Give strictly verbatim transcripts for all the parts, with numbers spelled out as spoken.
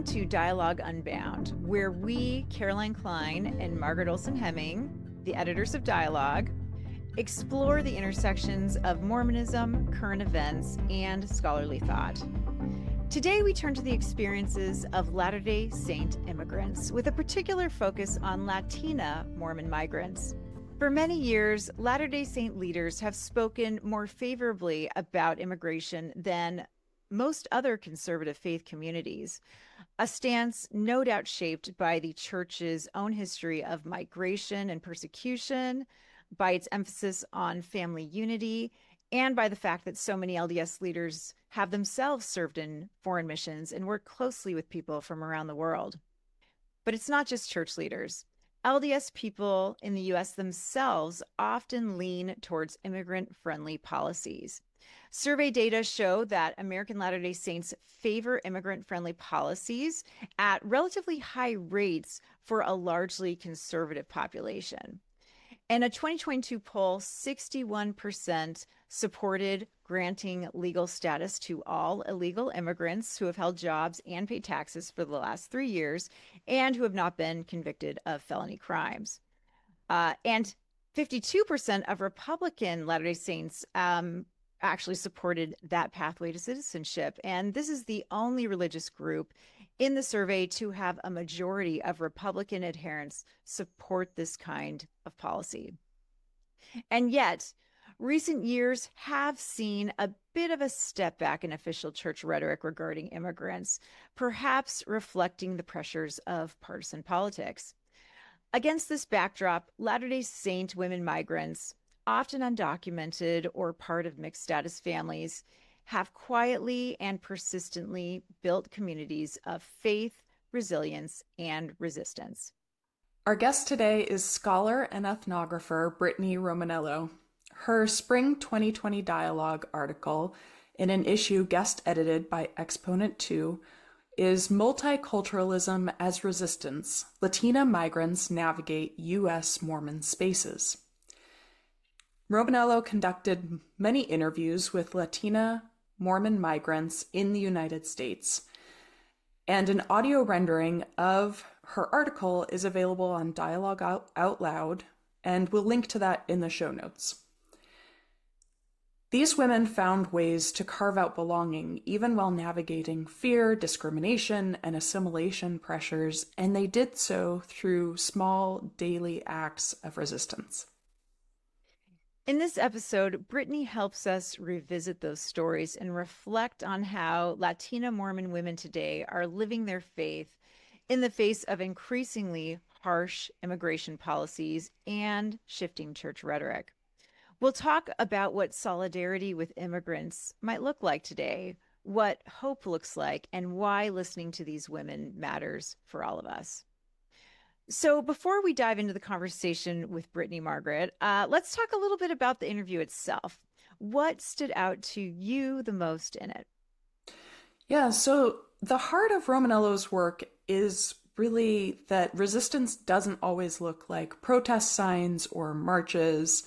Welcome to Dialogue Unbound, where we, Caroline Klein and Margaret Olson Hemming, the editors of Dialogue, explore the intersections of Mormonism, current events, and scholarly thought. Today, we turn to the experiences of Latter-day Saint immigrants, with a particular focus on Latina Mormon migrants. For many years, Latter-day Saint leaders have spoken more favorably about immigration than most other conservative faith communities, a stance no doubt shaped by the church's own history of migration and persecution, by its emphasis on family unity, and by the fact that so many L D S leaders have themselves served in foreign missions and work closely with people from around the world. But it's not just church leaders. L D S people in the U S themselves often lean towards immigrant-friendly policies. Survey data show that American Latter-day Saints favor immigrant-friendly policies at relatively high rates for a largely conservative population. In a twenty twenty-two poll, sixty-one percent supported granting legal status to all illegal immigrants who have held jobs and paid taxes for the last three years and who have not been convicted of felony crimes. Uh, and fifty-two percent of Republican Latter-day Saints um, actually supported that pathway to citizenship. And this is the only religious group in the survey to have a majority of Republican adherents support this kind of policy. And yet, recent years have seen a bit of a step back in official church rhetoric regarding immigrants, perhaps reflecting the pressures of partisan politics. Against this backdrop, Latter-day Saint women migrants, often undocumented or part of mixed status families, have quietly and persistently built communities of faith, resilience, and resistance. Our guest today is scholar and ethnographer Brittany Romanello. Her Spring twenty twenty Dialogue article, in an issue guest edited by Exponent two, is Multiculturalism as Resistance: Latina Migrants Navigate U S Mormon Spaces. Romanello conducted many interviews with Latina Mormon migrants in the United States, and an audio rendering of her article is available on Dialogue Out, Out Loud, and we'll link to that in the show notes. These women found ways to carve out belonging even while navigating fear, discrimination, and assimilation pressures, and they did so through small daily acts of resistance. In this episode, Brittany helps us revisit those stories and reflect on how Latina Mormon women today are living their faith in the face of increasingly harsh immigration policies and shifting church rhetoric. We'll talk about what solidarity with immigrants might look like today, what hope looks like, and why listening to these women matters for all of us. So before we dive into the conversation with Brittany, Margaret, uh, let's talk a little bit about the interview itself. What stood out to you the most in it? Yeah, so the heart of Romanello's work is really that resistance doesn't always look like protest signs or marches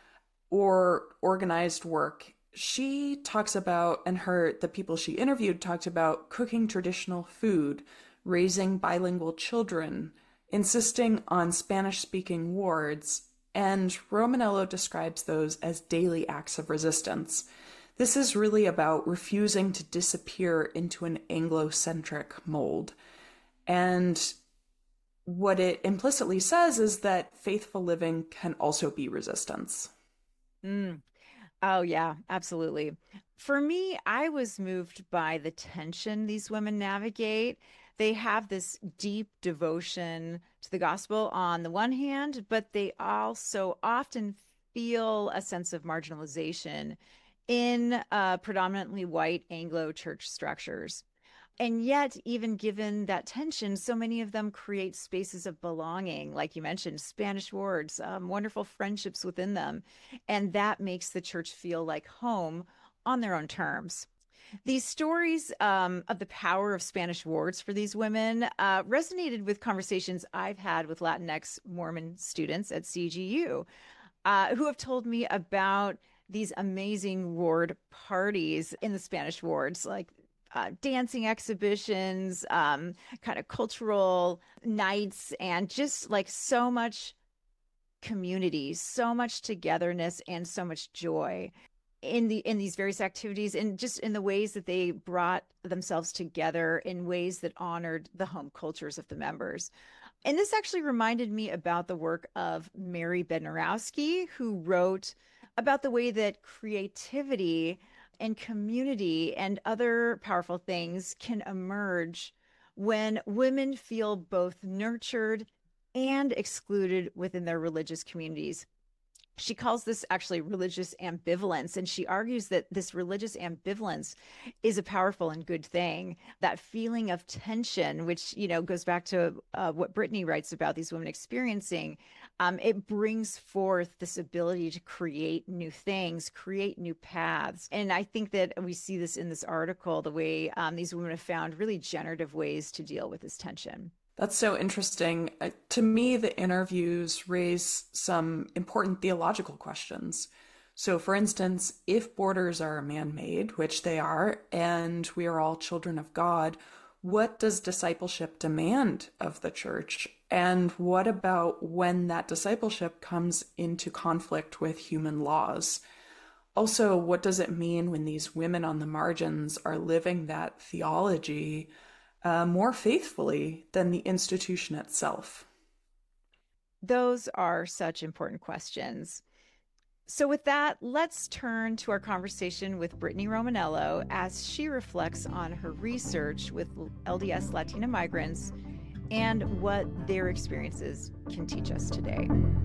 or organized work. She talks about, and her the people she interviewed talked about cooking traditional food, raising bilingual children, insisting on Spanish-speaking wards, and Romanello describes those as daily acts of resistance. This is really about refusing to disappear into an Anglo-centric mold. And what it implicitly says is that faithful living can also be resistance. Mm. Oh, yeah, absolutely. For me, I was moved by the tension these women navigate. They have this deep devotion to the gospel on the one hand, but they also often feel a sense of marginalization in uh, predominantly white Anglo church structures. And yet, even given that tension, so many of them create spaces of belonging, like you mentioned, Spanish wards, um, wonderful friendships within them. And that makes the church feel like home on their own terms. These stories um, of the power of Spanish wards for these women uh, resonated with conversations I've had with Latinx Mormon students at C G U, uh, who have told me about these amazing ward parties in the Spanish wards. Like uh, dancing exhibitions, um, kind of cultural nights, and just like so much community, so much togetherness, and so much joy in the in these various activities, and just in the ways that they brought themselves together in ways that honored the home cultures of the members. And this actually reminded me about the work of Mary Bednarowski, who wrote about the way that creativity and community and other powerful things can emerge when women feel both nurtured and excluded within their religious communities. She calls this actually religious ambivalence, and she argues that this religious ambivalence is a powerful and good thing. That feeling of tension, which, you know, goes back to uh, what Brittany writes about these women experiencing, um, it brings forth this ability to create new things, create new paths. And I think that we see this in this article, the way um, these women have found really generative ways to deal with this tension. That's so interesting. Uh, to me, the interviews raise some important theological questions. So, for instance, if borders are man-made, which they are, and we are all children of God, what does discipleship demand of the church? And what about when that discipleship comes into conflict with human laws? Also, what does it mean when these women on the margins are living that theology Uh, more faithfully than the institution itself? Those are such important questions. So with that, let's turn to our conversation with Brittany Romanello as she reflects on her research with L D S Latina migrants and what their experiences can teach us today.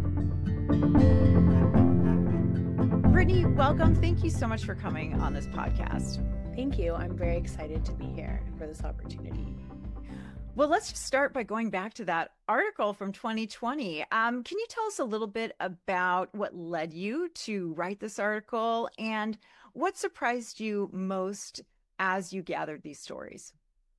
Brittany, welcome. Thank you so much for coming on this podcast. Thank you. I'm very excited to be here for this opportunity. Well, let's just start by going back to that article from twenty twenty. Um, can you tell us a little bit about what led you to write this article and what surprised you most as you gathered these stories?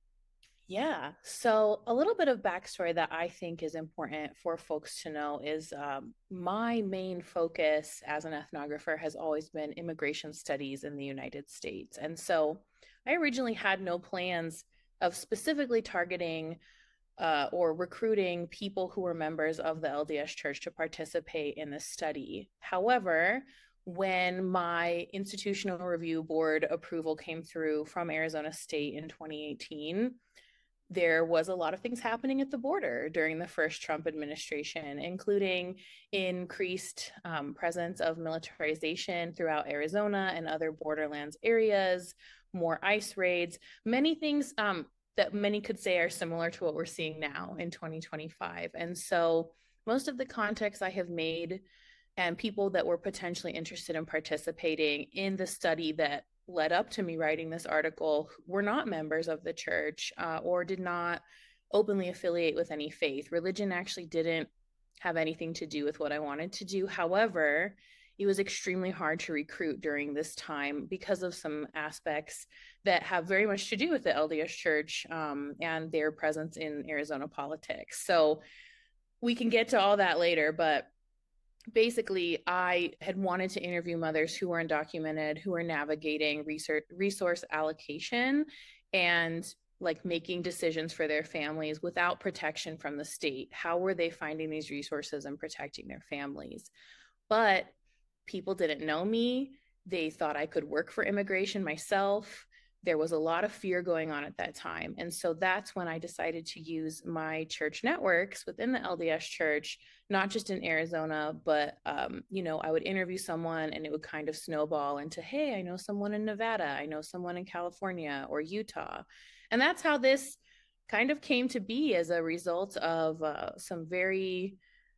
Yeah. So a little bit of backstory that I think is important for folks to know is um, my main focus as an ethnographer has always been immigration studies in the United States. And so I originally had no plans of specifically targeting uh, or recruiting people who were members of the L D S Church to participate in this study. However, when my institutional review board approval came through from Arizona State in twenty eighteen, there was a lot of things happening at the border during the first Trump administration, including increased um, presence of militarization throughout Arizona and other borderlands areas, more ICE raids, many things um, that many could say are similar to what we're seeing now in twenty twenty-five. And so most of the contacts I have made and people that were potentially interested in participating in the study that led up to me writing this article were not members of the church uh, or did not openly affiliate with any faith. Religion actually didn't have anything to do with what I wanted to do. However, it was extremely hard to recruit during this time because of some aspects that have very much to do with the L D S Church um, and their presence in Arizona politics. So we can get to all that later, but basically, I had wanted to interview mothers who were undocumented, who were navigating research, resource allocation and like making decisions for their families without protection from the state. How were they finding these resources and protecting their families? But people didn't know me. They thought I could work for immigration myself. There was a lot of fear going on at that time. And so that's when I decided to use my church networks within the L D S Church, not just in Arizona, but, um, you know, I would interview someone and it would kind of snowball into, hey, I know someone in Nevada, I know someone in California or Utah. And that's how this kind of came to be as a result of uh, some very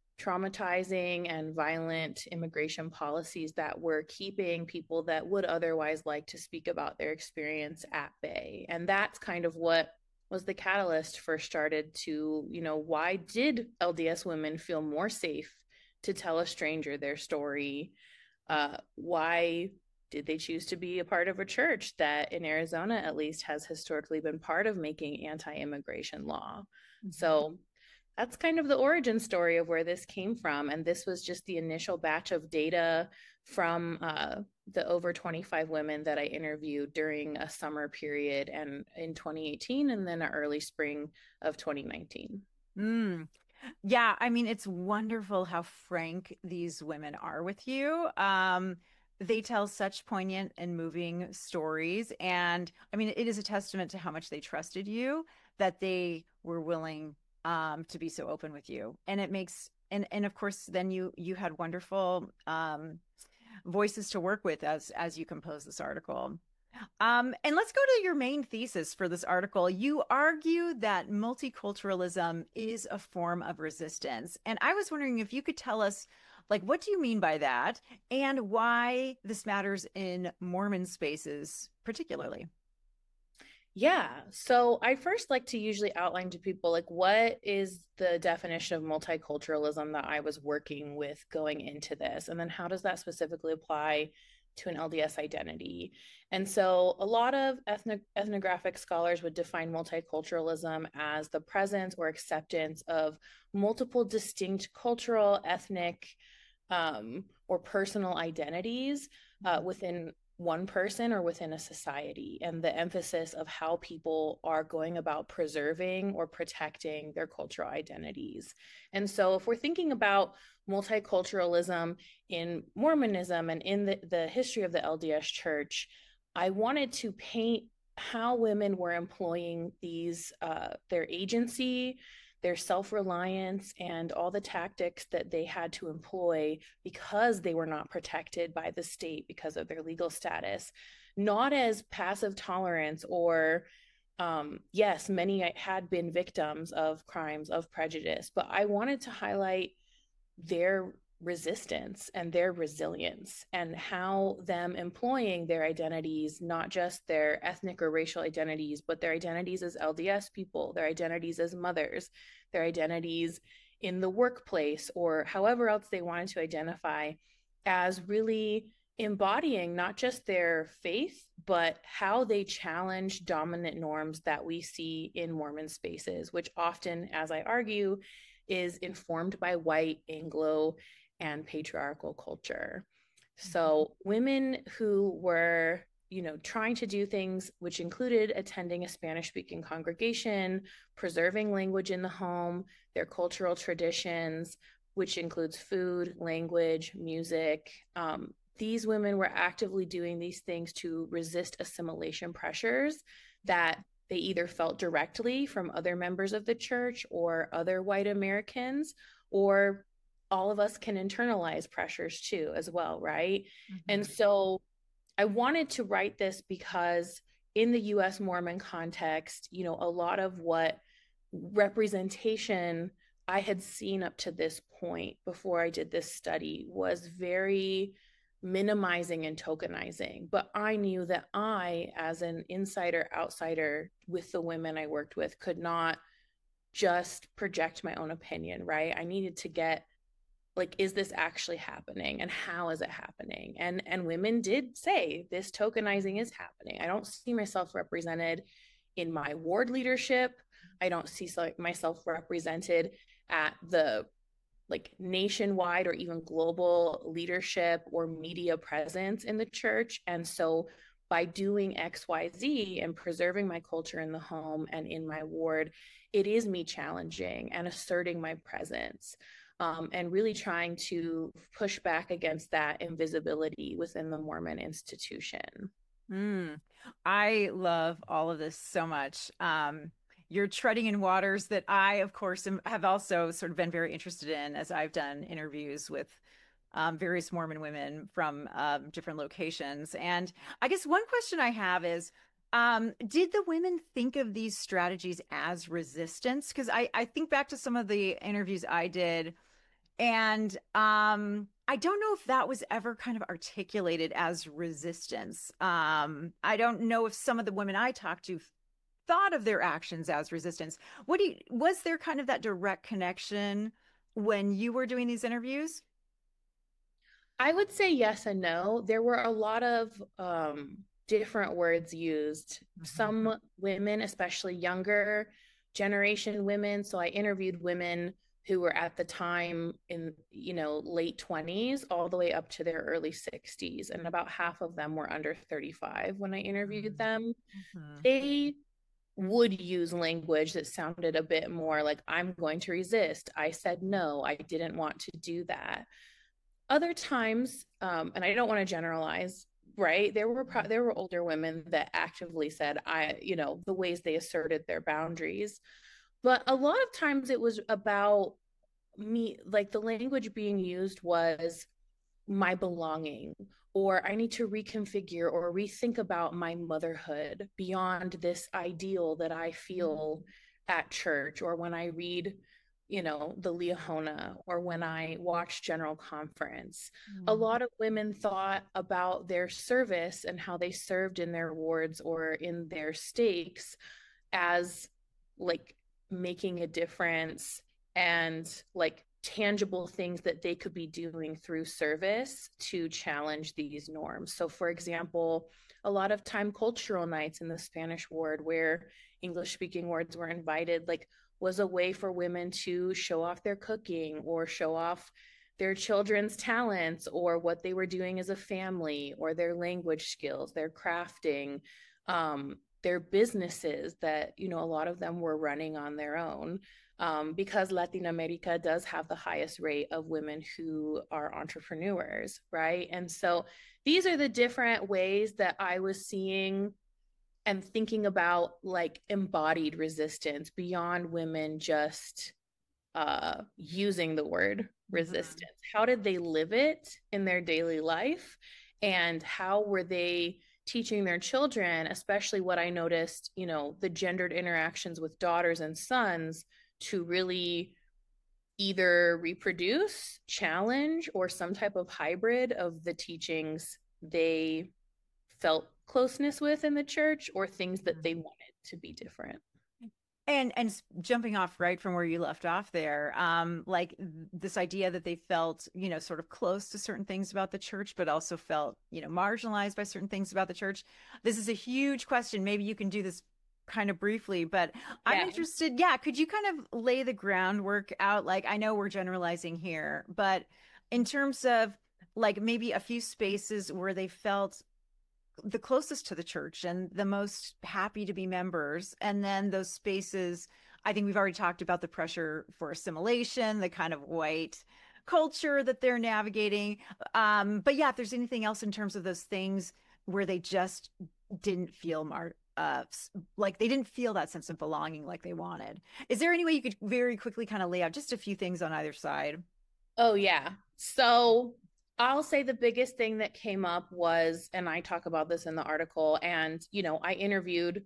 traumatizing and violent immigration policies that were keeping people that would otherwise like to speak about their experience at bay. And that's kind of what was the catalyst first started to, you know, why did L D S women feel more safe to tell a stranger their story? Uh, why did they choose to be a part of a church that in Arizona, at least, has historically been part of making anti-immigration law? Mm-hmm. So that's kind of the origin story of where this came from. And this was just the initial batch of data from uh, the over twenty-five women that I interviewed during a summer period and in twenty eighteen and then an early spring of twenty nineteen. Mm. Yeah, I mean, it's wonderful how frank these women are with you. Um, they tell such poignant and moving stories. And I mean, it is a testament to how much they trusted you that they were willing um, to be so open with you. And it makes, and and of course, then you you had wonderful um, voices to work with as as you compose this article. Um, and let's go to your main thesis for this article. You argue that multiculturalism is a form of resistance. And I was wondering if you could tell us, like, what do you mean by that and why this matters in Mormon spaces particularly? Yeah. So I first like to usually outline to people like what is the definition of multiculturalism that I was working with going into this, and then how does that specifically apply to an L D S identity? And so a lot of ethno- ethnographic scholars would define multiculturalism as the presence or acceptance of multiple distinct cultural, ethnic, um, or personal identities uh, within one person or within a society, and the emphasis of how people are going about preserving or protecting their cultural identities. And so if we're thinking about multiculturalism in Mormonism and in the, the history of the L D S Church, I wanted to paint how women were employing these, uh, their agency, their self-reliance, and all the tactics that they had to employ because they were not protected by the state because of their legal status, not as passive tolerance or um, yes, many had been victims of crimes of prejudice, but I wanted to highlight their resistance and their resilience and how them employing their identities, not just their ethnic or racial identities, but their identities as L D S people, their identities as mothers, their identities in the workplace, or however else they wanted to identify, as really embodying not just their faith, but how they challenge dominant norms that we see in Mormon spaces, which often, as I argue, is informed by white, Anglo, and patriarchal culture. So women who were, you know, trying to do things which included attending a Spanish-speaking congregation, preserving language in the home, their cultural traditions, which includes food, language, music. Um, these women were actively doing these things to resist assimilation pressures that they either felt directly from other members of the church or other white Americans, or all of us can internalize pressures too, as well, right? Mm-hmm. And so I wanted to write this because in the U S Mormon context, you know, a lot of what representation I had seen up to this point before I did this study was very minimizing and tokenizing. But I knew that I, as an insider outsider with the women I worked with, could not just project my own opinion, right? I needed to get, like, is this actually happening and how is it happening? And and women did say this tokenizing is happening. I don't see myself represented in my ward leadership. I don't see myself represented at the like nationwide or even global leadership or media presence in the church. And so by doing X, Y, Z and preserving my culture in the home and in my ward, it is me challenging and asserting my presence. Um, and really trying to push back against that invisibility within the Mormon institution. Mm, I love all of this so much. Um, you're treading in waters that I, of course, am, have also sort of been very interested in as I've done interviews with um, various Mormon women from um, different locations. And I guess one question I have is, Um, did the women think of these strategies as resistance? Because I, I think back to some of the interviews I did, and um, I don't know if that was ever kind of articulated as resistance. Um, I don't know if some of the women I talked to thought of their actions as resistance. What do you, was there kind of that direct connection when you were doing these interviews? I would say yes and no. There were a lot of um, different words used. Mm-hmm. Some women, especially younger, generation women. So I interviewed women who were at the time in, you know, late twenties all the way up to their early sixties. And about half of them were under thirty-five when I interviewed them. Mm-hmm. They would use language that sounded a bit more like, I'm going to resist. I said no, I didn't want to do that. Other times, um, and I don't want to generalize, right? There were pro- there were older women that actively said, I, you know, the ways they asserted their boundaries. But a lot of times it was about me, like the language being used was my belonging, or I need to reconfigure or rethink about my motherhood beyond this ideal that I feel at church, or when I read, you know, the Liahona, or when I watch General Conference. A lot of women thought about their service and how they served in their wards or in their stakes as like making a difference and like tangible things that they could be doing through service to challenge these norms. So, for example, a lot of time cultural nights in the Spanish ward where English speaking wards were invited, like, was a way for women to show off their cooking or show off their children's talents or what they were doing as a family or their language skills, their crafting, um, their businesses that, you know, a lot of them were running on their own. Um, because Latin America does have the highest rate of women who are entrepreneurs, right? And so these are the different ways that I was seeing and thinking about like embodied resistance beyond women just uh, using the word resistance. Mm-hmm. How did they live it in their daily life? And how were they teaching their children, especially what I noticed, you know, the gendered interactions with daughters and sons, to really either reproduce, challenge, or some type of hybrid of the teachings they felt closeness with in the church, or things that they wanted to be different. And and jumping off right from where you left off there, um, like this idea that they felt, you know, sort of close to certain things about the church, but also felt, you know, marginalized by certain things about the church. This is a huge question. Maybe you can do this kind of briefly, but I'm yeah. interested. Yeah. Could you kind of lay the groundwork out? Like, I know we're generalizing here, but in terms of like maybe a few spaces where they felt the closest to the church and the most happy to be members. And then those spaces, I think we've already talked about the pressure for assimilation, the kind of white culture that they're navigating. Um, but yeah, if there's anything else in terms of those things where they just didn't feel mar- uh, like they didn't feel that sense of belonging like they wanted. Is there any way you could very quickly kind of lay out just a few things on either side? Oh, yeah. So I'll say the biggest thing that came up was, and I talk about this in the article, and, you know, I interviewed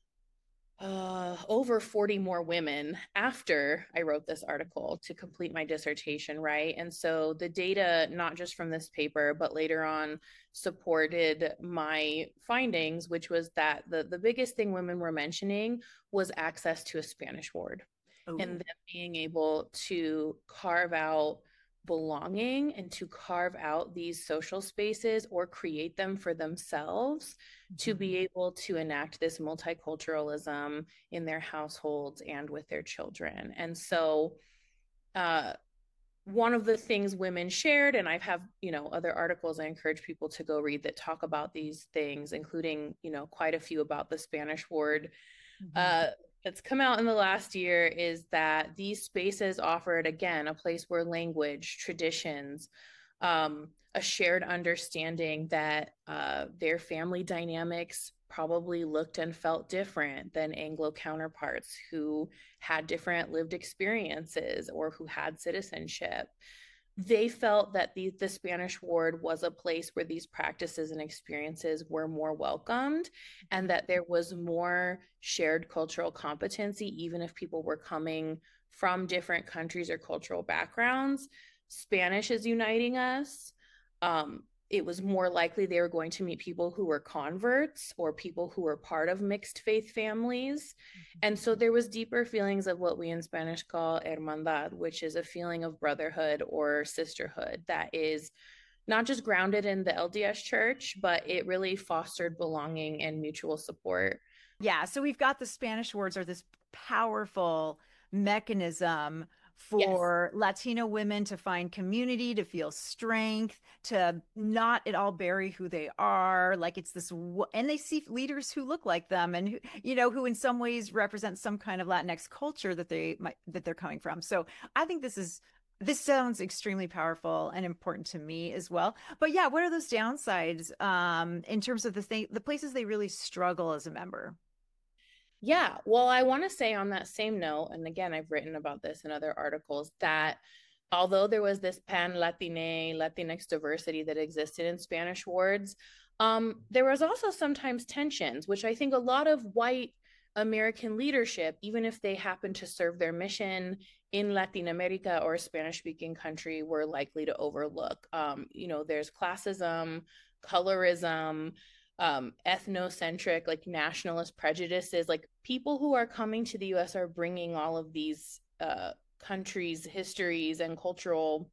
uh, over forty more women after I wrote this article to complete my dissertation, right? And so the data, not just from this paper, but later on supported my findings, which was that the, the biggest thing women were mentioning was access to a Spanish ward. Ooh. And them being able to carve out belonging and to carve out these social spaces or create them for themselves, mm-hmm. to be able to enact this multiculturalism in their households and with their children. And so uh, one of the things women shared, and I've have, you know, other articles I encourage people to go read that talk about these things, including, you know, quite a few about the Spanish ward, mm-hmm. uh, that's come out in the last year, is that these spaces offered, again, a place where language, traditions, um, a shared understanding that uh, their family dynamics probably looked and felt different than Anglo counterparts who had different lived experiences or who had citizenship. They felt that the, the Spanish ward was a place where these practices and experiences were more welcomed, and that there was more shared cultural competency, even if people were coming from different countries or cultural backgrounds. Spanish is uniting us. Um, it was more likely they were going to meet people who were converts or people who were part of mixed faith families. Mm-hmm. And so there was deeper feelings of what we in Spanish call hermandad, which is a feeling of brotherhood or sisterhood that is not just grounded in the L D S church, but it really fostered belonging and mutual support. Yeah, so we've got the Spanish wards, or this powerful mechanism Yes. for Latino women to find community, to feel strength, to not at all bury who they are. Like it's this, and they see leaders who look like them and who, you know, who in some ways represent some kind of Latinx culture that they might, that they're coming from. So I think this is, this sounds extremely powerful and important to me as well. But yeah, what are those downsides um, in terms of the thing, the places they really struggle as a member? Yeah, well, I want to say on that same note, and again, I've written about this in other articles, that although there was this pan-Latine, Latinx diversity that existed in Spanish wards, um, there was also sometimes tensions, which I think a lot of white American leadership, even if they happened to serve their mission in Latin America or a Spanish-speaking country, were likely to overlook. Um, you know, there's classism, colorism, um, ethnocentric, like nationalist prejudices. Like people who are coming to the U S are bringing all of these uh, countries' histories and cultural,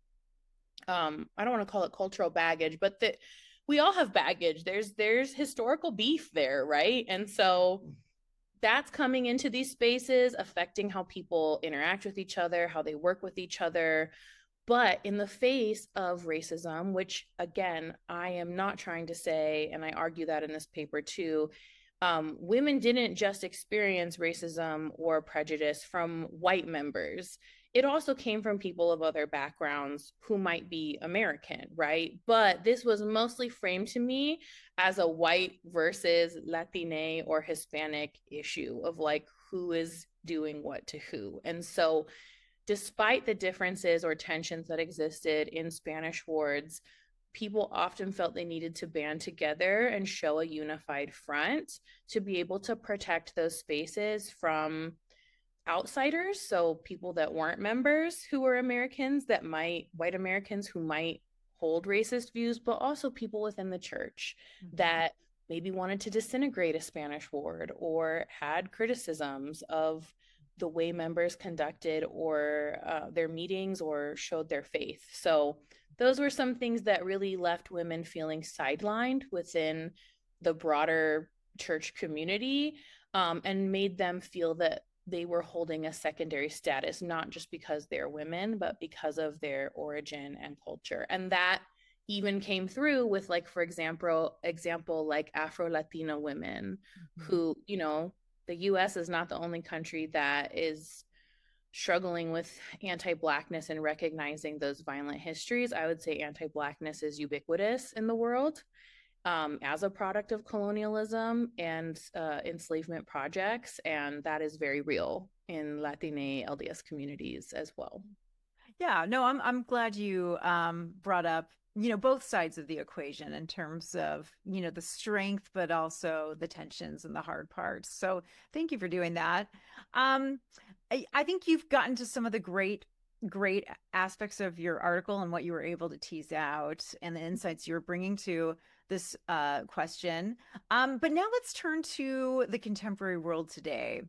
um, I don't want to call it cultural baggage, but that we all have baggage. There's there's historical beef there, right? And so that's coming into these spaces, affecting how people interact with each other, how they work with each other. But in the face of racism, which again, I am not trying to say, and I argue that in this paper too, um, women didn't just experience racism or prejudice from white members. It also came from people of other backgrounds who might be American, right? But this was mostly framed to me as a white versus Latine or Hispanic issue of like who is doing what to who. And so despite the differences or tensions that existed in Spanish wards, people often felt they needed to band together and show a unified front to be able to protect those spaces from outsiders. So people that weren't members who were Americans, that might, white Americans who might hold racist views, but also people within the church mm-hmm. that maybe wanted to disintegrate a Spanish ward or had criticisms of the way members conducted or uh, their meetings or showed their faith. So those were some things that really left women feeling sidelined within the broader church community, um, and made them feel that they were holding a secondary status, not just because they're women, but because of their origin and culture. And that even came through with, like, for example, example like Afro-Latina women mm-hmm. who, you know, the U S is not the only country that is struggling with anti-Blackness and recognizing those violent histories. I would say anti-Blackness is ubiquitous in the world um, as a product of colonialism and uh, enslavement projects. And that is very real in Latine L D S communities as well. Yeah, no, I'm I'm glad you um, brought up, you know, both sides of the equation in terms of, you know, the strength, but also the tensions and the hard parts. So thank you for doing that. Um, I, I think you've gotten to some of the great, great aspects of your article and what you were able to tease out and the insights you're bringing to this uh, question. Um, but now let's turn to the contemporary world today.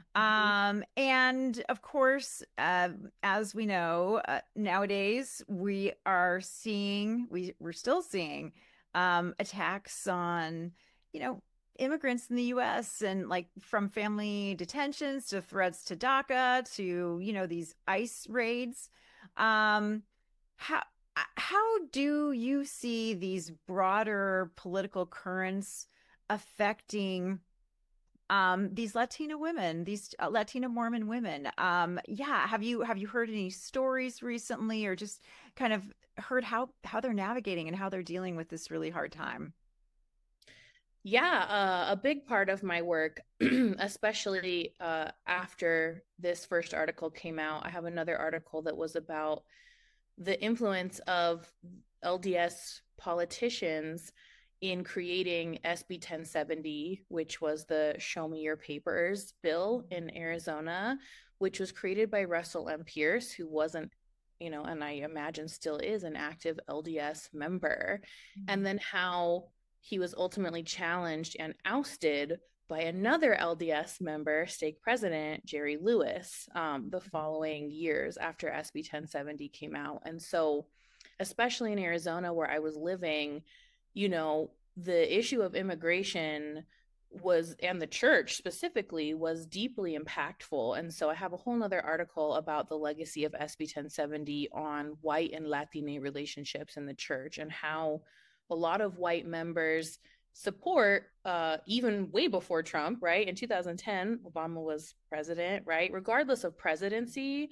Um, and of course, uh, as we know, uh, nowadays we are seeing, we, we're still seeing um, attacks on, you know, immigrants in the U S and like from family detentions to threats to DACA to, you know, these ICE raids. Um, how, how do you see these broader political currents affecting um these Latina women, these uh, Latina Mormon women? Um yeah, have you have you heard any stories recently, or just kind of heard how how they're navigating and how they're dealing with this really hard time? Yeah, uh, a big part of my work, especially uh, after this first article came out, I have another article that was about the influence of L D S politicians in creating S B ten seventy, which was the Show Me Your Papers bill in Arizona, which was created by Russell M. Pierce, who wasn't, you know, and I imagine still is an active L D S member. Mm-hmm. And then how he was ultimately challenged and ousted by another L D S member, stake president Jerry Lewis, um, the following years after S B ten seventy came out. And so, especially in Arizona where I was living, you know, the issue of immigration was, and the church specifically, was deeply impactful. And so I have a whole nother article about the legacy of S B ten seventy on white and Latine relationships in the church, and how a lot of white members support, uh, even way before Trump, right? In two thousand ten, Obama was president, right? Regardless of presidency,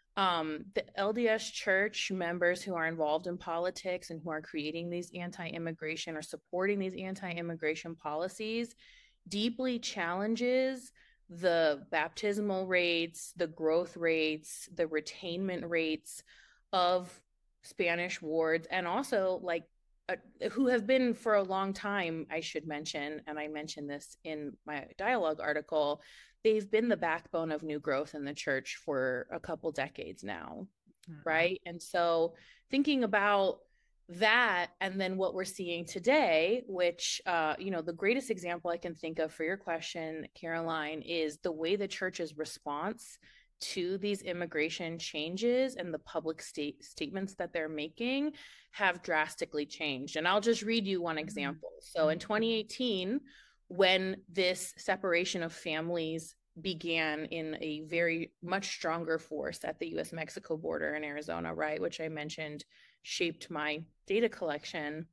um, the L D S church members who are involved in politics and who are creating these anti-immigration or supporting these anti-immigration policies deeply challenges the baptismal rates, the growth rates, the retainment rates of Spanish wards, and also like uh, who have been for a long time, I should mention, and I mentioned this in my dialogue article, they've been the backbone of new growth in the church for a couple decades now, mm-hmm. right? And so thinking about that, and then what we're seeing today, which, uh, you know, the greatest example I can think of for your question, Caroline, is the way the church's response to these immigration changes and the public state statements that they're making have drastically changed. And I'll just read you one example. So in twenty eighteen, when this separation of families began in a very much stronger force at the U S Mexico border in Arizona, right, which I mentioned shaped my data collection,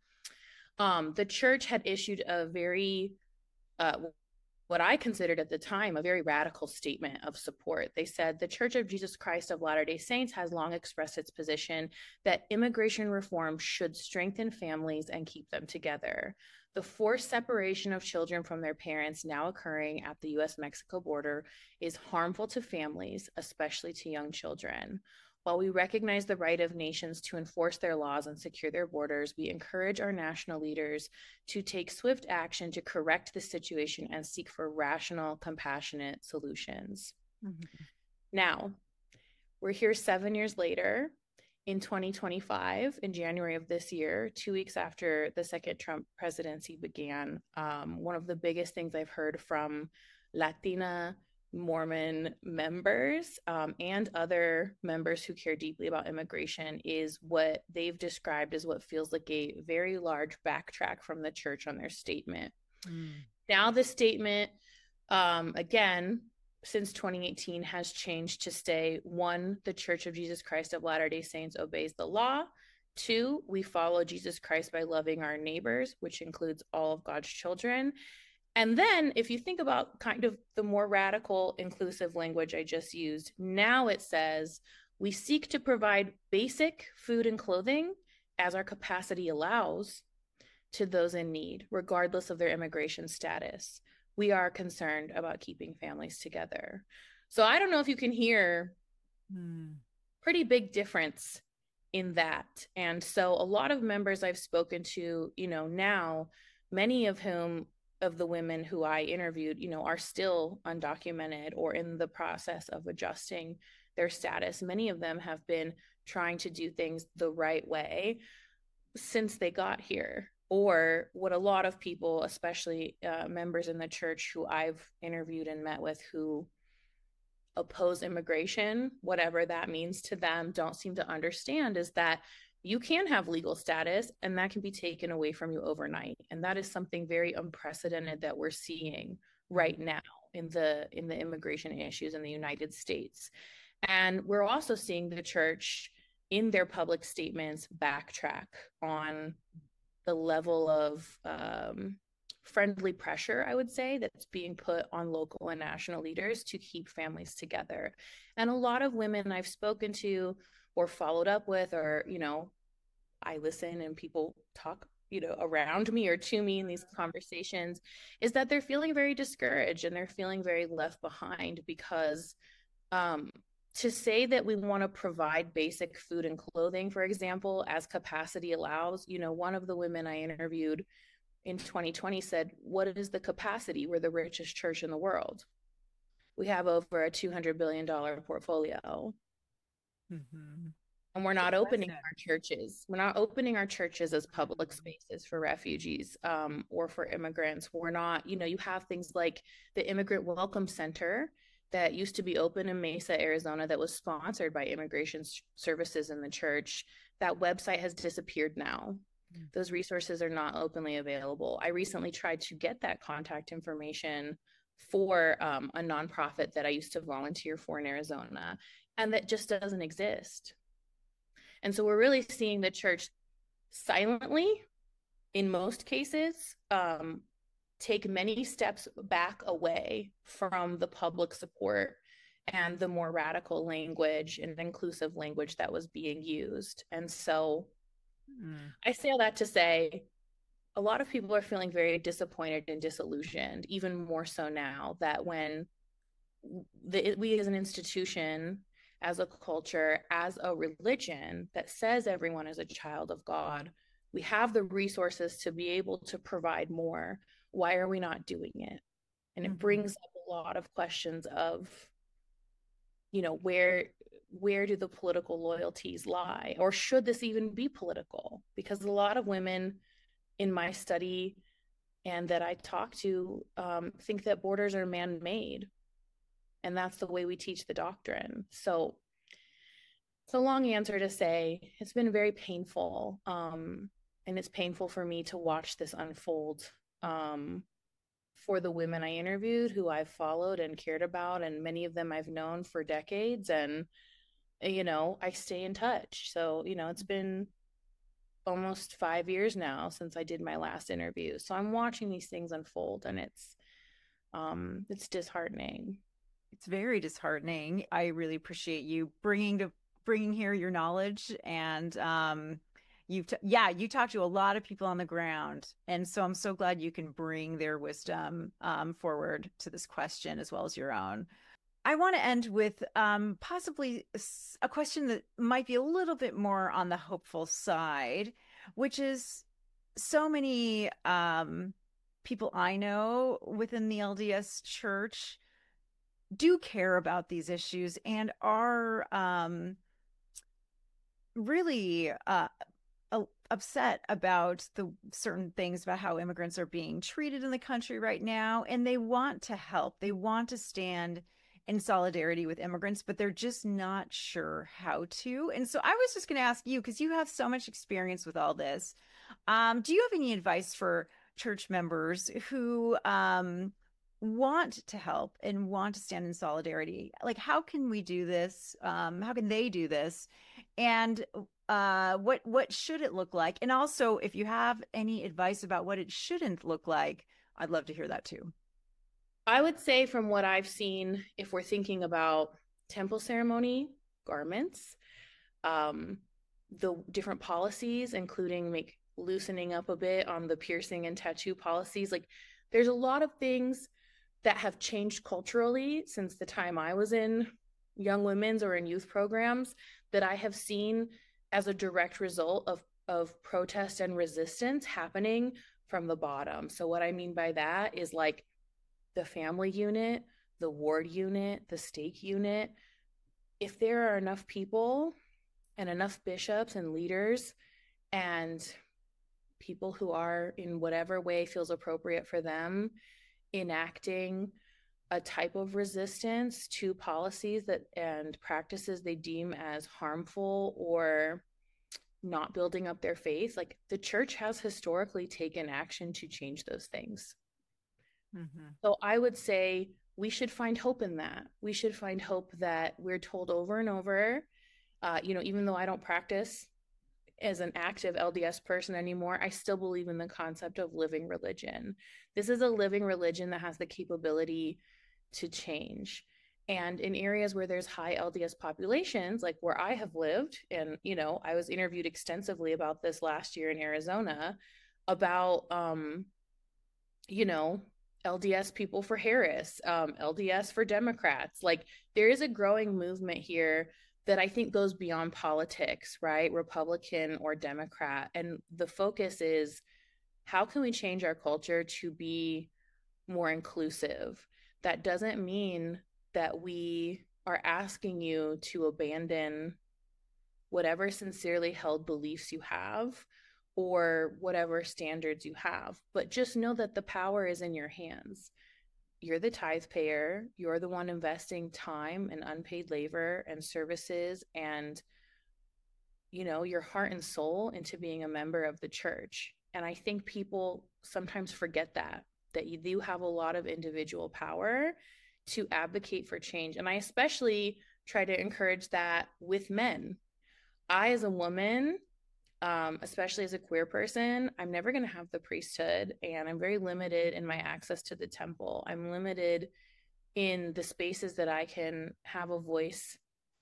um, the church had issued a very, uh, what I considered at the time, a very radical statement of support. They said, the Church of Jesus Christ of Latter-day Saints has long expressed its position that immigration reform should strengthen families and keep them together. The forced separation of children from their parents now occurring at the U S Mexico border is harmful to families, especially to young children. While we recognize the right of nations to enforce their laws and secure their borders, we encourage our national leaders to take swift action to correct the situation and seek for rational, compassionate solutions. Mm-hmm. Now, we're here seven years later in twenty twenty-five, in January of this year, two weeks after the second Trump presidency began. Um, one of the biggest things I've heard from Latina Mormon members um, and other members who care deeply about immigration is what they've described as what feels like a very large backtrack from the church on their statement. Mm. Now the statement, um, again, since twenty eighteen has changed to stay, one, the Church of Jesus Christ of Latter-day Saints obeys the law. Two, we follow Jesus Christ by loving our neighbors, which includes all of God's children. And then if you think about kind of the more radical inclusive language I just used, now it says, we seek to provide basic food and clothing as our capacity allows to those in need, regardless of their immigration status. We are concerned about keeping families together. So I don't know if you can hear hmm. pretty big difference in that. And so a lot of members I've spoken to, you know, now, many of whom of the women who I interviewed, you know, are still undocumented or in the process of adjusting their status. Many of them have been trying to do things the right way since they got here. Or what a lot of people, especially uh, members in the church who I've interviewed and met with who oppose immigration, whatever that means to them, don't seem to understand is that you can have legal status and that can be taken away from you overnight. And that is something very unprecedented that we're seeing right now in the in the immigration issues in the United States. And we're also seeing the church in their public statements backtrack on the level of um, friendly pressure, I would say, that's being put on local and national leaders to keep families together. And a lot of women I've spoken to or followed up with, or, you know, I listen and people talk, you know, around me or to me in these conversations, is that they're feeling very discouraged and they're feeling very left behind because um, to say that we want to provide basic food and clothing, for example, as capacity allows, you know, one of the women I interviewed in twenty twenty said, what is the capacity? We're the richest church in the world. We have over a two hundred billion dollars portfolio. Mm-hmm. And we're not opening our churches. We're not opening our churches as public spaces for refugees um, or for immigrants. We're not, you know, you have things like the Immigrant Welcome Center that used to be open in Mesa, Arizona, that was sponsored by Immigration Services in the church. That website has disappeared now. Those resources are not openly available. I recently tried to get that contact information for um, a nonprofit that I used to volunteer for in Arizona, and that just doesn't exist. And so we're really seeing the church silently, in most cases, um, take many steps back away from the public support and the more radical language and inclusive language that was being used. And so mm. I say all that to say, a lot of people are feeling very disappointed and disillusioned, even more so now that when the, we as an institution, as a culture, as a religion that says everyone is a child of God, we have the resources to be able to provide more. Why are we not doing it? And it mm-hmm. brings up a lot of questions of, you know, where where do the political loyalties lie? Or should this even be political? Because a lot of women in my study and that I talk to um, think that borders are man-made. And that's the way we teach the doctrine. So it's a long answer to say it's been very painful. Um, and it's painful for me to watch this unfold um, for the women I interviewed, who I've followed and cared about. And many of them I've known for decades. And, you know, I stay in touch. So, you know, it's been almost five years now since I did my last interview. So I'm watching these things unfold, and it's um, it's disheartening. It's very disheartening. I really appreciate you bringing to bringing here your knowledge, and um, you've t- yeah, you talk to a lot of people on the ground, and so I'm so glad you can bring their wisdom um, forward to this question as well as your own. I want to end with um, possibly a question that might be a little bit more on the hopeful side, which is so many um, people I know within the L D S Church do care about these issues and are um, really uh, upset about the certain things about how immigrants are being treated in the country right now. And they want to help. They want to stand in solidarity with immigrants, but they're just not sure how to. And so I was just going to ask you, because you have so much experience with all this. Um, do you have any advice for church members who um, want to help and want to stand in solidarity? Like, how can we do this? Um, how can they do this? And uh, what what should it look like? And also, if you have any advice about what it shouldn't look like, I'd love to hear that too. I would say, from what I've seen, if we're thinking about temple ceremony garments, um, the different policies, including make loosening up a bit on the piercing and tattoo policies, like there's a lot of things that have changed culturally since the time I was in young women's or in youth programs that I have seen as a direct result of, of protest and resistance happening from the bottom. So what I mean by that is like the family unit, the ward unit, the stake unit. If there are enough people and enough bishops and leaders and people who are, in whatever way feels appropriate for them, enacting a type of resistance to policies that and practices they deem as harmful or not building up their faith, like the church has historically taken action to change those things. Mm-hmm. So I would say we should find hope in that. We should find hope that we're told over and over, uh, you know, even though I don't practice as an active L D S person anymore, I still believe in the concept of living religion. This is a living religion that has the capability to change. And in areas where there's high L D S populations, like where I have lived, and, you know, I was interviewed extensively about this last year in Arizona, about, um, you know, L D S people for Harris, um, L D S for Democrats. Like there is a growing movement here that I think goes beyond politics, right? Republican or Democrat. And the focus is, how can we change our culture to be more inclusive? That doesn't mean that we are asking you to abandon whatever sincerely held beliefs you have or whatever standards you have, but just know that the power is in your hands. You're the tithe payer. You're the one investing time and unpaid labor and services and you know, your heart and soul into being a member of the church. And I think people sometimes forget that, that you do have a lot of individual power to advocate for change. And I especially try to encourage that with men. I, as a woman, um, especially as a queer person, I'm never going to have the priesthood, and I'm very limited in my access to the temple. I'm limited in the spaces that I can have a voice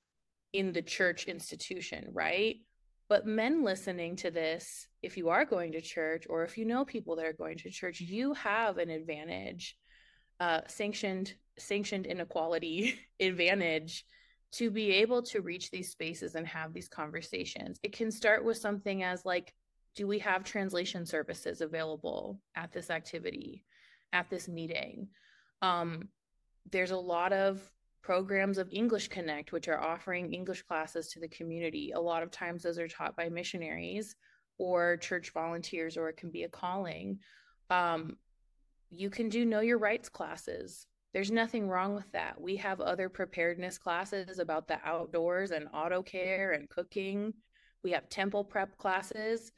in the church institution, right? But men listening to this, if you are going to church, or if you know people that are going to church, you have an advantage, uh, sanctioned sanctioned inequality advantage, to be able to reach these spaces and have these conversations. It can start with something as like, do we have translation services available at this activity, at this meeting? Um, there's a lot of programs of English Connect, which are offering English classes to the community. A lot of times those are taught by missionaries or church volunteers, or it can be a calling. Um, you can do Know Your Rights classes. There's nothing wrong with that. We have other preparedness classes about the outdoors and auto care and cooking. We have temple prep classes.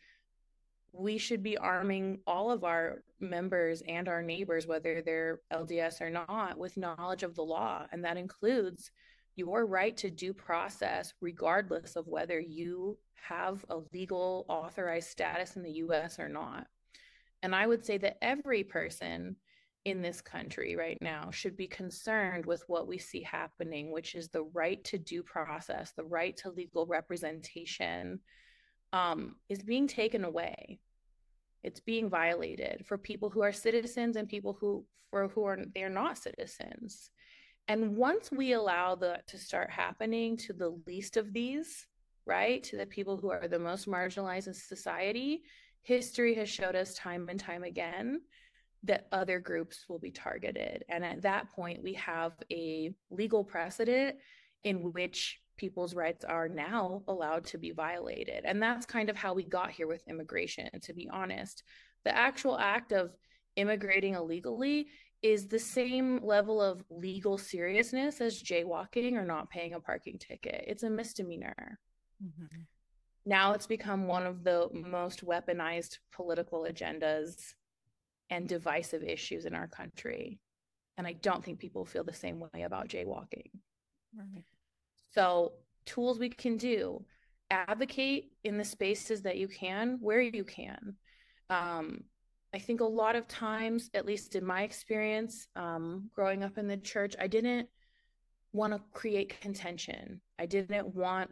We should be arming all of our members and our neighbors, whether they're L D S or not, with knowledge of the law. And that includes your right to due process, regardless of whether you have a legal authorized status in the U S or not. And I would say that every person in this country right now should be concerned with what we see happening, which is the right to due process, the right to legal representation, um, is being taken away. It's being violated for people who are citizens and people who for who are they're not citizens. And once we allow that to start happening to the least of these, right, to the people who are the most marginalized in society, history has showed us time and time again that other groups will be targeted. And at that point, we have a legal precedent in which people's rights are now allowed to be violated. And that's kind of how we got here with immigration, to be honest. The actual act of immigrating illegally is the same level of legal seriousness as jaywalking or not paying a parking ticket. It's a misdemeanor. Mm-hmm. Now it's become one of the most weaponized political agendas and divisive issues in our country. And I don't think people feel the same way about jaywalking. Right. So tools we can do: advocate in the spaces that you can, where you can. Um, I think a lot of times, at least in my experience, um, growing up in the church, I didn't want to create contention. I didn't want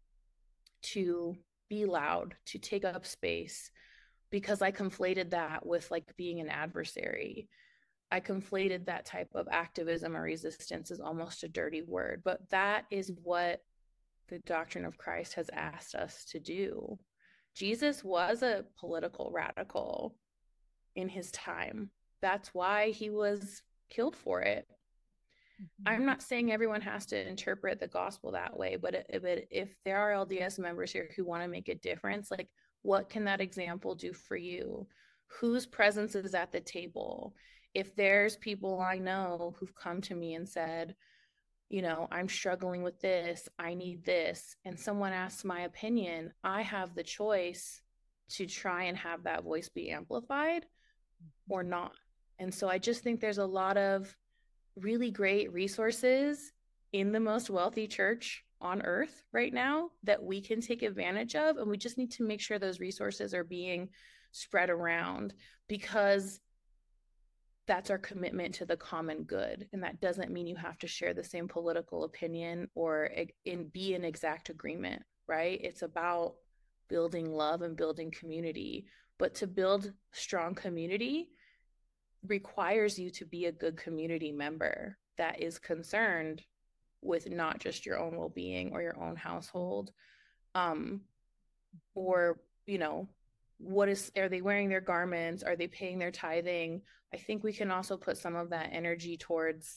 to be loud, to take up space, because I conflated that with like being an adversary. I conflated that type of activism or resistance as almost a dirty word, but that is what the doctrine of Christ has asked us to do. Jesus was a political radical in his time. That's why he was killed for it. Mm-hmm. I'm not saying everyone has to interpret the gospel that way, but, it, but if there are L D S members here who want to make a difference, like, what can that example do for you? Whose presence is at the table? If there's people I know who've come to me and said, you know, I'm struggling with this, I need this, and someone asks my opinion, I have the choice to try and have that voice be amplified or not. And so I just think there's a lot of really great resources in the most wealthy church on earth right now that we can take advantage of, and we just need to make sure those resources are being spread around, because that's our commitment to the common good. And that doesn't mean you have to share the same political opinion or in be in exact agreement, right? It's about building love and building community. But to build strong community requires you to be a good community member that is concerned with not just your own well-being or your own household, um, or, you know, what is, are they wearing their garments? Are they paying their tithing? I think we can also put some of that energy towards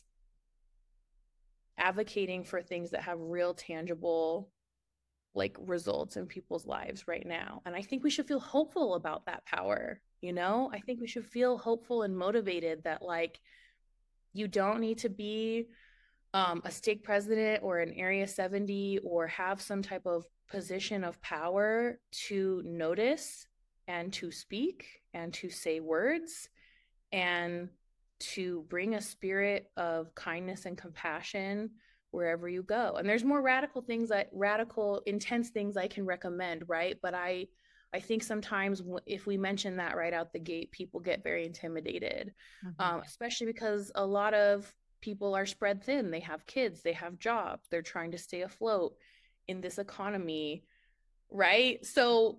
advocating for things that have real tangible, like, results in people's lives right now. And I think we should feel hopeful about that power. You know, I think we should feel hopeful and motivated that, like, you don't need to be um, a stake president or an Area seventy or have some type of position of power to notice and to speak and to say words and to bring a spirit of kindness and compassion wherever you go. And there's more radical things, that radical, intense things I can recommend, right? But I, I think sometimes if we mention that right out the gate, people get very intimidated, mm-hmm. um, especially because a lot of people are spread thin. They have kids, they have jobs, they're trying to stay afloat in this economy, right? So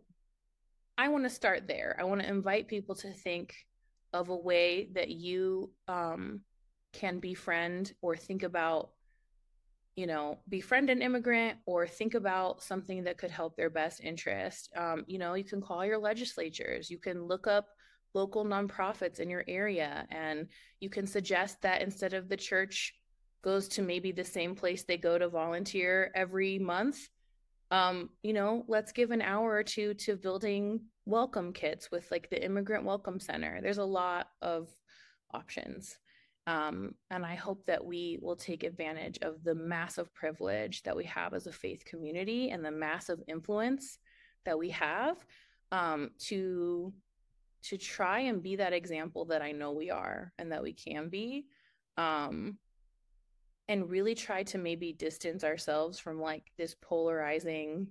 I want to start there. I want to invite people to think of a way that you um, can befriend or think about, you know, befriend an immigrant or think about something that could help their best interest. Um, you know, you can call your legislatures, you can look up local nonprofits in your area, and you can suggest that instead of the church goes to maybe the same place they go to volunteer every month, um, you know, let's give an hour or two to building welcome kits with like the Immigrant Welcome Center. There's a lot of options. Um, and I hope that we will take advantage of the massive privilege that we have as a faith community and the massive influence that we have um, to, to try and be that example that I know we are and that we can be. Um, and really try to maybe distance ourselves from like this polarizing,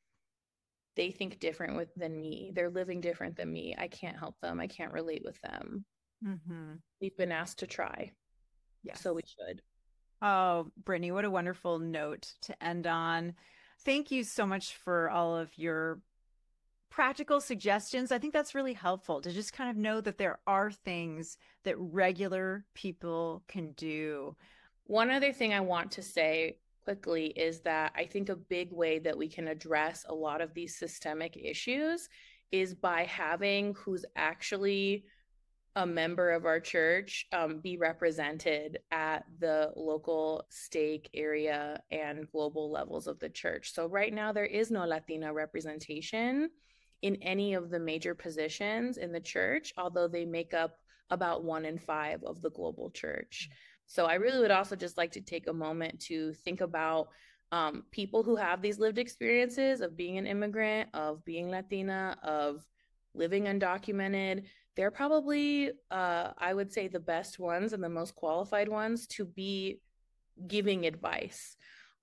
they think different with, than me. They're living different than me. I can't help them. I can't relate with them. Mm-hmm. We've been asked to try. Yes. So we should. Oh, Brittany, what a wonderful note to end on. Thank you so much for all of your practical suggestions. I think that's really helpful to just kind of know that there are things that regular people can do. One other thing I want to say quickly is that I think a big way that we can address a lot of these systemic issues is by having who's actually a member of our church um, be represented at the local, stake, area, and global levels of the church. So right now there is no Latina representation in any of the major positions in the church, although they make up about one in five of the global church. So I really would also just like to take a moment to think about um, people who have these lived experiences of being an immigrant, of being Latina, of living undocumented. They're probably, uh, I would say, the best ones and the most qualified ones to be giving advice.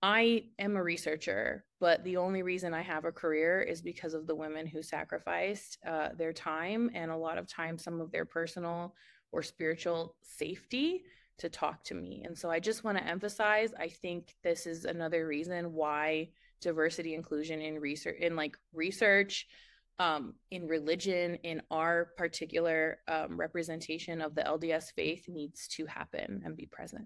I am a researcher, but the only reason I have a career is because of the women who sacrificed uh, their time and a lot of times some of their personal or spiritual safety to talk to me. And so I just want to emphasize, I think this is another reason why diversity inclusion in research, in like research, um, in religion, in our particular um, representation of the L D S faith needs to happen and be present.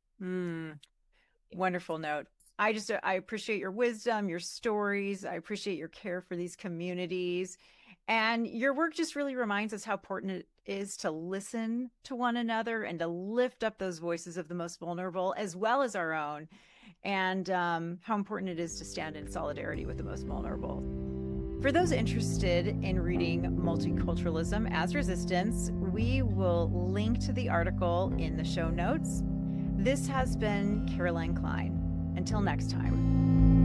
Mm, wonderful note. I just, I appreciate your wisdom, your stories. I appreciate your care for these communities. And your work just really reminds us how important it is to listen to one another and to lift up those voices of the most vulnerable as well as our own, and um, how important it is to stand in solidarity with the most vulnerable. For those interested in reading Multiculturalism as Resistance, we will link to the article in the show notes. This has been Caroline Klein. Until next time.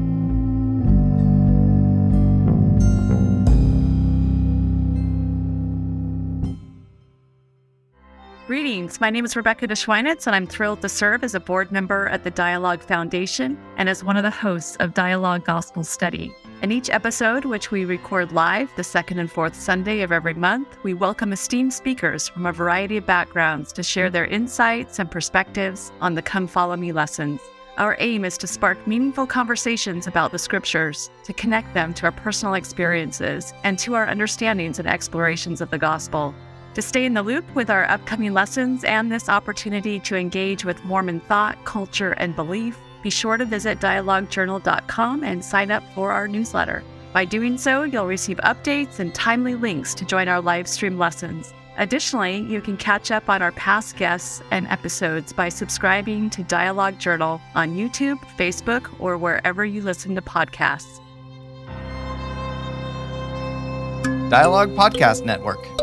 Greetings. My name is Rebecca DeSchweinitz, and I'm thrilled to serve as a board member at the Dialogue Foundation and as one of the hosts of Dialogue Gospel Study. In each episode, which we record live the second and fourth Sunday of every month, we welcome esteemed speakers from a variety of backgrounds to share their insights and perspectives on the Come Follow Me lessons. Our aim is to spark meaningful conversations about the scriptures, to connect them to our personal experiences and to our understandings and explorations of the gospel. To stay in the loop with our upcoming lessons and this opportunity to engage with Mormon thought, culture, and belief, be sure to visit dialogue journal dot com and sign up for our newsletter. By doing so, you'll receive updates and timely links to join our live stream lessons. Additionally, you can catch up on our past guests and episodes by subscribing to Dialogue Journal on YouTube, Facebook, or wherever you listen to podcasts. Dialogue Podcast Network.